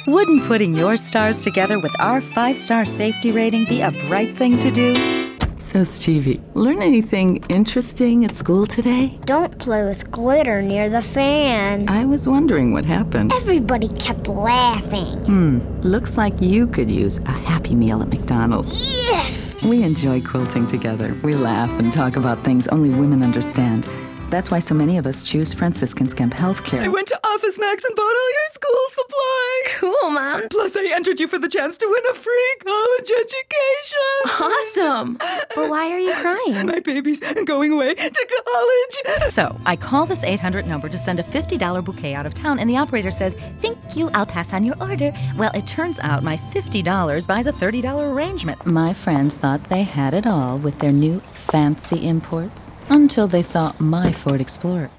Wouldn't putting your stars together with our 5-star safety rating be a bright thing to do? So, Stevie, learn anything interesting at school today? Don't play with glitter near the fan. I was wondering what happened. Everybody kept laughing. Looks like you could use a Happy Meal at McDonald's. Yes! We enjoy quilting together. We laugh and talk about things only women understand. That's why so many of us choose Franciscan Skemp Healthcare. I went to Office Max and bought all your school supplies. Cool, Mom. Plus, I entered you for the chance to win a free college education. Awesome. But why are you crying? My baby's going away to college. So, I call this 800 number to send a $50 bouquet out of town, and the operator says, "Thank you, I'll pass on your order." Well, it turns out my $50 buys a $30 arrangement. My friends thought they had it all with their new fancy imports until they saw my Ford Explorer.